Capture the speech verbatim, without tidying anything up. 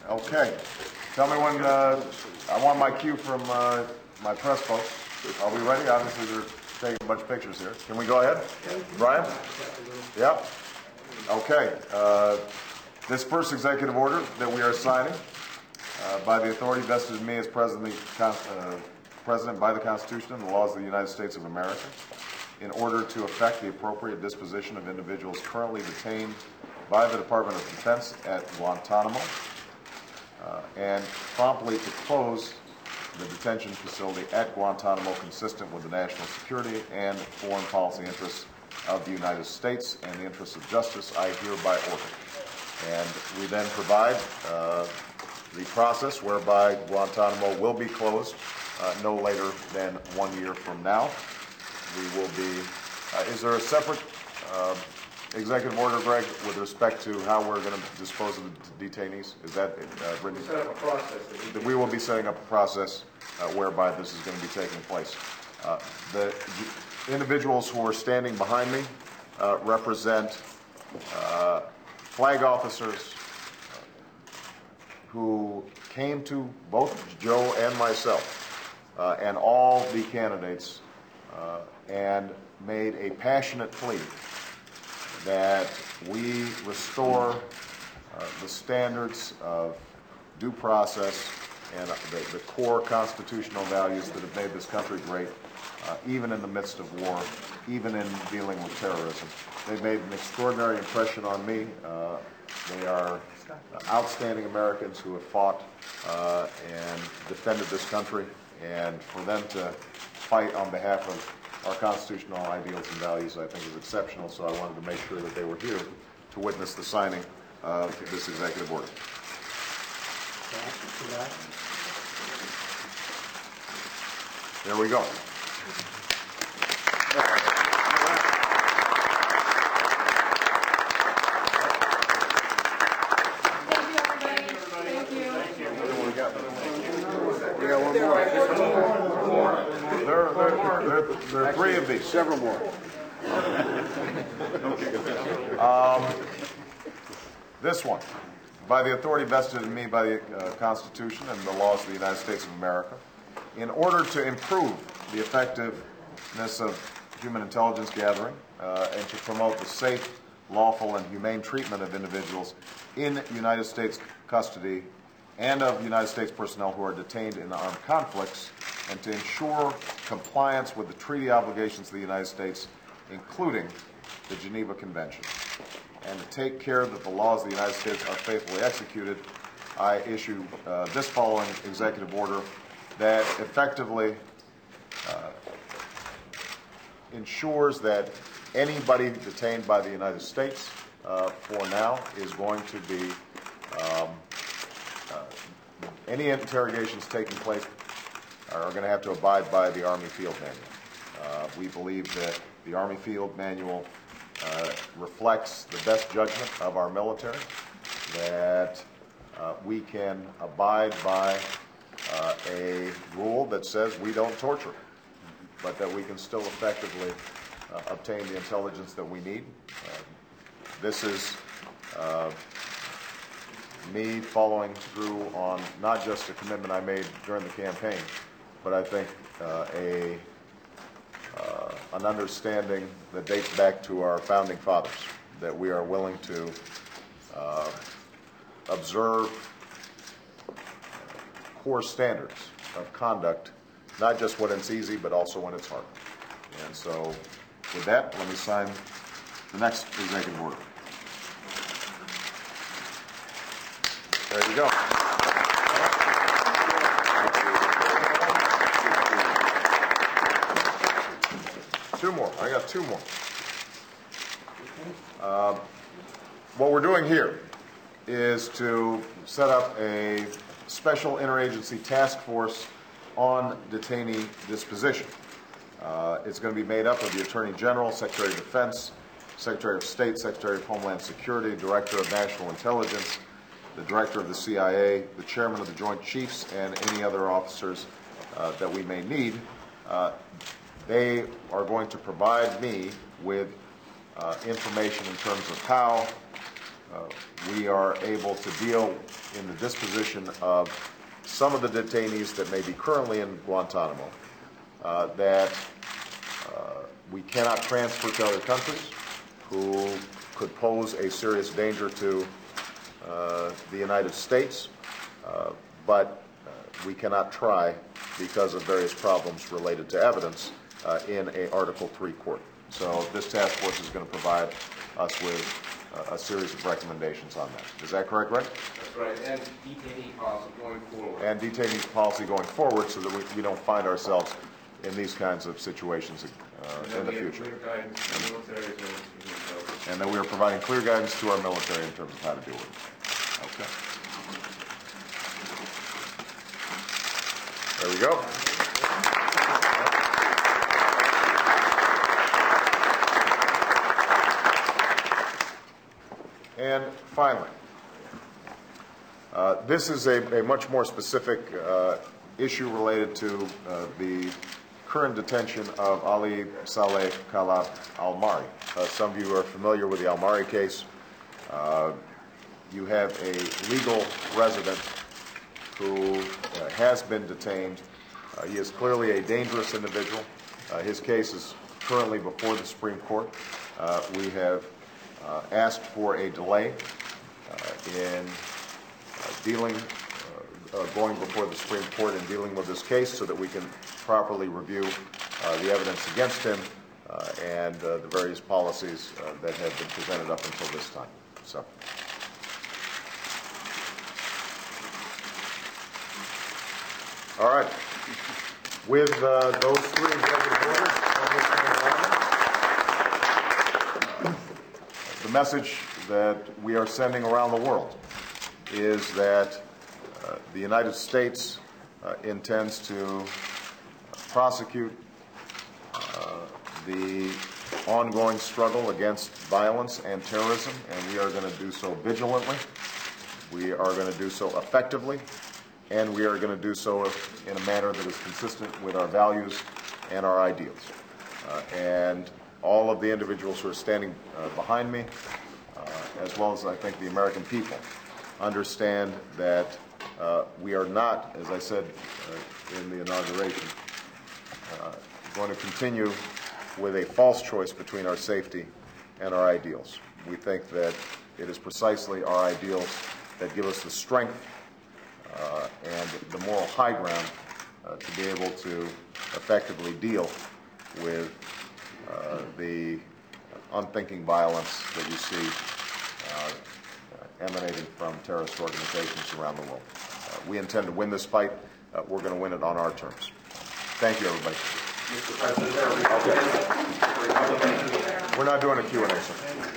Okay. Tell me when, uh, I want my cue from uh, my press folks. Are we ready? Obviously, they're taking a bunch of pictures here. Can we go ahead? Brian? Yep. Okay. Uh, this first executive order that we are signing uh, by the authority vested in me as President, uh, President by the Constitution and the laws of the United States of America, in order to effect the appropriate disposition of individuals currently detained by the Department of Defense at Guantanamo, uh, and promptly to close the detention facility at Guantanamo consistent with the national security and foreign policy interests of the United States and the interests of justice, I hereby order. And we then provide uh, the process whereby Guantanamo will be closed uh, no later than one year from now. We will be, uh, is there a separate uh, executive order, Greg, with respect to how we're going to dispose of the detainees? Is that uh, written? We set up a process. That we will be setting up a process uh, whereby this is going to be taking place. Uh, the individuals who are standing behind me uh, represent uh, flag officers who came to both Joe and myself uh, and all the candidates uh, and made a passionate plea that we restore uh, the standards of due process and the, the core constitutional values that have made this country great, uh, even in the midst of war, even in dealing with terrorism. They've made an extraordinary impression on me. Uh, they are outstanding Americans who have fought uh, and defended this country, and for them to fight on behalf of our constitutional ideals and values, I think, is exceptional, so I wanted to make sure that they were here to witness the signing of this executive order. There we go. There, there, there, there are three of these. Several more. Um, this one, by the authority vested in me by the uh, Constitution and the laws of the United States of America, in order to improve the effectiveness of human intelligence gathering uh, and to promote the safe, lawful, and humane treatment of individuals in United States custody and of United States personnel who are detained in armed conflicts, and to ensure compliance with the treaty obligations of the United States, including the Geneva Convention, and to take care that the laws of the United States are faithfully executed, I issue uh, this following executive order that effectively uh, ensures that anybody detained by the United States uh, for now is going to be um, uh, any interrogations taking place are going to have to abide by the Army Field Manual. Uh, we believe that the Army Field Manual uh, reflects the best judgment of our military, that uh, we can abide by uh, a rule that says we don't torture, but that we can still effectively uh, obtain the intelligence that we need. Uh, this is uh, me following through on not just a commitment I made during the campaign, but I think uh, a uh, an understanding that dates back to our founding fathers, that we are willing to uh, observe core standards of conduct, not just when it's easy, but also when it's hard. And so, with that, let me sign the next executive order. There you go. Two more. I got two more. Uh, what we're doing here is to set up a special interagency task force on detainee disposition. Uh, it's going to be made up of the Attorney General, Secretary of Defense, Secretary of State, Secretary of Homeland Security, Director of National Intelligence, the Director of the C I A, the Chairman of the Joint Chiefs, and any other officers uh, that we may need. Uh, They are going to provide me with uh, information in terms of how uh, we are able to deal in the disposition of some of the detainees that may be currently in Guantanamo uh, that uh, we cannot transfer to other countries, who could pose a serious danger to uh, the United States, uh, but uh, we cannot try because of various problems related to evidence uh, in a Article three court. So this task force is going to provide us with uh, a series of recommendations on that. Is that correct, Ray? That's right, and detainee policy going forward. And detainee policy going forward so that we, we don't find ourselves in these kinds of situations uh, in the future. And then we are providing clear guidance to our military in terms of how to deal with it. Okay. There we go. And finally, uh, this is a, a much more specific uh, issue related to uh, the current detention of Ali Saleh Khalaf Al-Mari. Uh, some of you are familiar with the Al-Mari case. Uh, you have a legal resident who uh, has been detained. Uh, he is clearly a dangerous individual. Uh, his case is currently before the Supreme Court. Uh, we have uh, asked for a delay uh, in uh, dealing, uh, uh, going before the Supreme Court and dealing with this case so that we can properly review uh, the evidence against him uh, and uh, the various policies uh, that have been presented up until this time. So. All right. With uh, those three executive orders, the message that we are sending around the world is that uh, the United States uh, intends to prosecute uh, the ongoing struggle against violence and terrorism, and we are going to do so vigilantly. We are going to do so effectively. And we are going to do so in a manner that is consistent with our values and our ideals. Uh, and all of the individuals who are standing uh, behind me, uh, as well as I think the American people, understand that uh, we are not, as I said uh, in the inauguration, uh, going to continue with a false choice between our safety and our ideals. We think that it is precisely our ideals that give us the strength Uh, and the moral high ground uh, to be able to effectively deal with uh, the unthinking violence that you see uh, emanating from terrorist organizations around the world. Uh, we intend to win this fight. Uh, we're going to win it on our terms. Thank you, everybody. Mister President, okay. We're not doing a Q and A, sir.